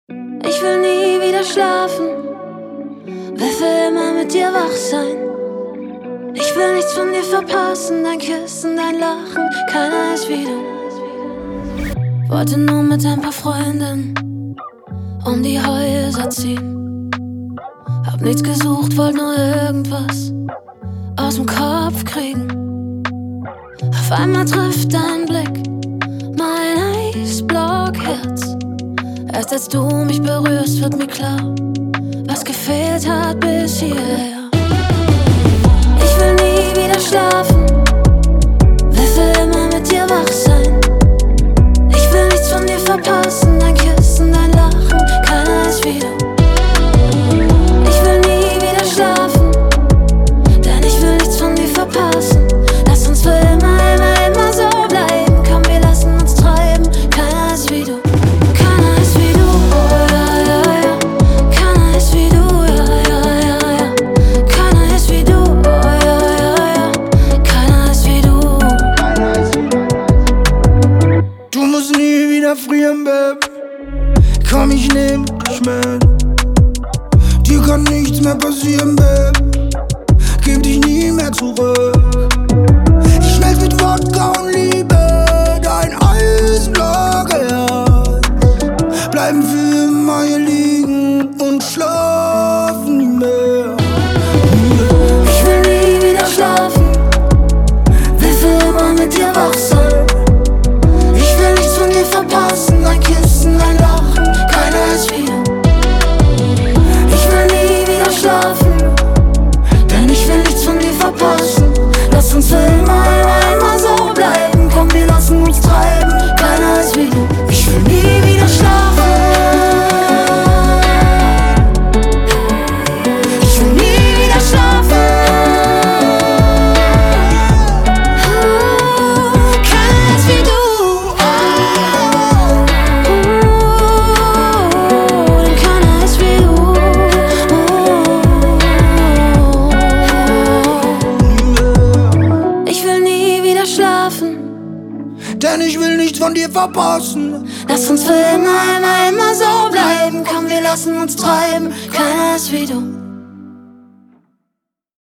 Ich will nie wieder schlafen, will für immer mit dir wach sein. Ich will nichts von dir verpassen, dein Küssen, dein Lachen, keiner ist wie du. Wollte nur mit ein paar Freundinnen um die Häuser ziehen. Hab nichts gesucht, wollt nur irgendwas aus dem Kopf kriegen. Auf einmal trifft dein Blick mein Eisblockherz. Erst als du mich berührst, wird mir klar, was gefehlt hat bis hierher. Ich will nie wieder schlafen, will für immer mit dir wach sein. Ich will nichts von dir verpassen, dein Küssen, dein Lachen, keiner ist wie du. Ich will nie wieder schlafen, denn ich will nichts von dir verpassen. Lass uns für immer, immer, immer so bleiben. Komm, wir lassen uns treiben, keiner ist wie du. Keiner ist wie du, oh ja, ja, ja. Keiner ist wie du, ja, ja, ja, ja. Keiner ist wie du, oh ja, ja, ja. Keiner ist wie du. Du musst nie wieder frieren, Babe. Komm, ich nehm dich mit. Dir kann nichts mehr passieren, Babe. Geb dich nie mehr zurück. Ich schmelz mit Wodka und Liebe, dein Eisblockherz. Bleiben für immer hier liegen und schlafen nie mehr. Ich will nie wieder schlafen, will für immer mit dir wach sein. Ich will nichts von dir verpassen, dein Küssen, dein Lachen, keiner ist wie du. Ich will nie wieder schlafen, denn ich will nichts von dir verpassen. Lass uns für immer, immer, immer so bleiben. Komm, wir lassen uns treiben, keiner ist wie du. Ich will nie wieder schlafen. Ich will nie wieder schlafen. Keiner ist wie du. Denn keiner ist wie du. Ich will nie wieder schlafen, Denn ich will nichts von dir verpassen. lass uns für immer, immer, immer so bleiben. Komm, wir lassen uns treiben, keiner ist wie du.